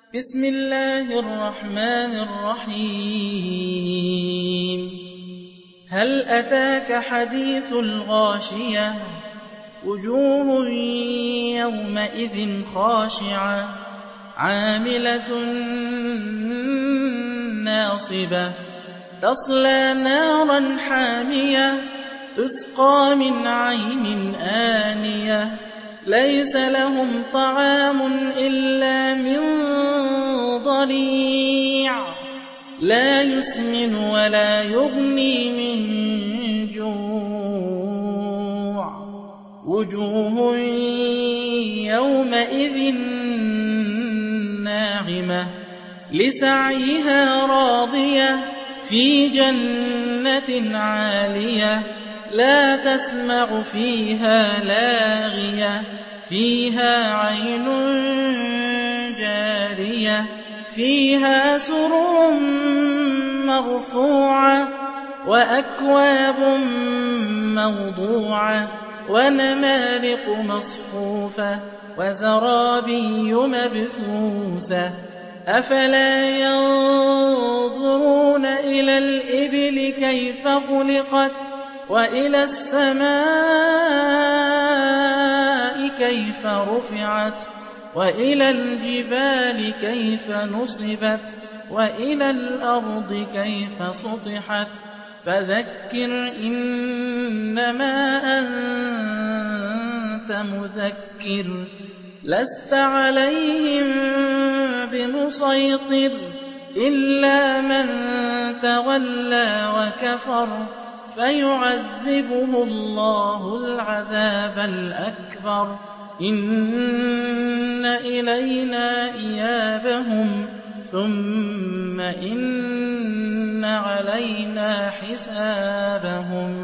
بسم الله الرحمن الرحيم هل أتاك حديث الغاشية وجوه يومئذ خاشعة عاملة ناصبة تصلى نارا حامية تسقى من عين آنية ليس لهم طعام إلا من ضريع لا يسمن ولا يغني من جوع وجوه يومئذ ناعمة لسعيها راضية في جنة عالية لا تسمع فيها لاغية فيها عين جارية فيها سرر مرفوعة وأكواب موضوعة ونمارق مصفوفة وزرابي مبثوثة أفلا ينظرون إلى الإبل كيف خلقت وإلى السماء كيف رفعت وإلى الجبال كيف نصبت وإلى الأرض كيف سطحت فذكر إنما أنت مذكر لست عليهم بمسيطر إلا من تولى وكفر فيعذبه الله العذاب الأكبر إن إلينا إيابهم ثم إن علينا حسابهم